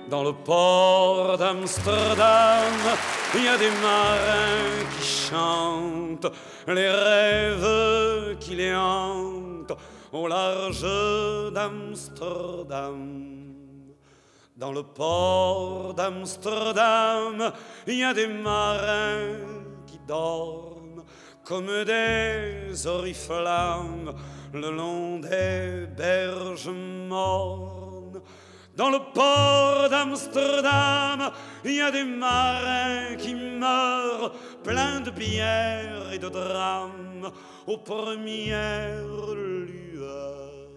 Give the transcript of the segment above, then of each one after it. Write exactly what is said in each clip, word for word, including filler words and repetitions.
Dans le port d'Amsterdam, il y a des marins qui chantent les rêves qui les hantent au large d'Amsterdam. Dans le port d'Amsterdam, il y a des marins qui dorment comme des oriflammes le long des berges mornes. Dans le port d'Amsterdam, il y a des marins qui meurent pleins de bière et de drames aux premières lueurs.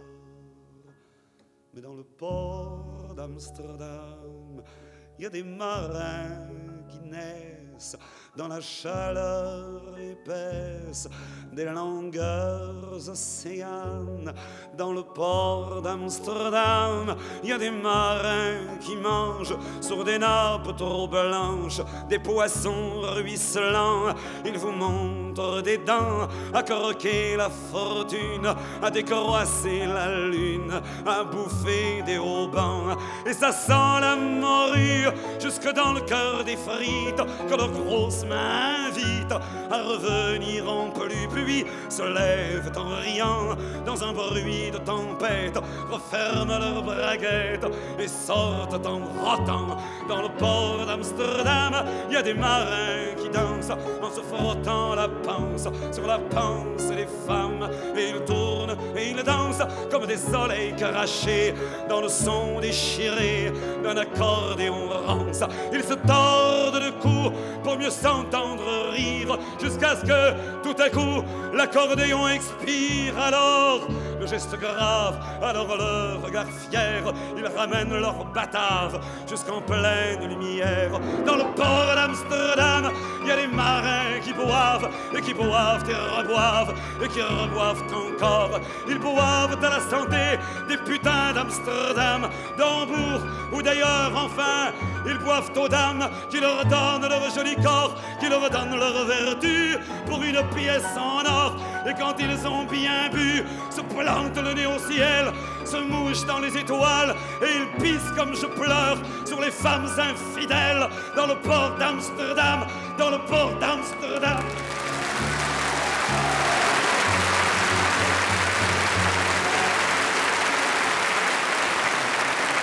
Mais dans le port d'Amsterdam, il y a des marins qui naissent dans la chaleur épaisse des longueurs océanes. Dans le port d'Amsterdam, il y a des marins qui mangent sur des nappes trop blanches des poissons ruisselants. Ils vous montrent des dents à croquer la fortune, à décroisser la lune, à bouffer des haubans. Et ça sent la morue jusque dans le cœur des frites que leurs grosses mains invitent à revenir en pluie. Puis se lèvent en riant dans un bruit de tempête, referment leurs braguettes et sortent en rotant. Dans le port d'Amsterdam, il y a des marins qui dansent en se frottant la panse sur la panse des femmes. Et ils tournent et ils dansent comme des soleils crachés dans le son déchiré d'un accordéon rance. Ils se tordent le cou pour mieux s'entendre rire jusqu'à ce que tout à coup l'accordéon expire. Alors le geste grave, alors le regard fier, ils ramènent leur batave jusqu'en pleine lumière. Dans le port d'Amsterdam, il y a des marins qui boivent et qui boivent et reboivent et qui reboivent encore. Ils boivent à la santé des putains d'Amsterdam, d'Hambourg ou d'ailleurs. Enfin, ils boivent aux dames qui leur donnent leur joli corps, qui leur donnent leur vertu pour une pièce en or. Et quand ils ont bien bu, se plantent le nez au ciel, se mouchent dans les étoiles et ils pissent comme je pleure sur les femmes infidèles. Dans le port d'Amsterdam, dans le port d'Amsterdam.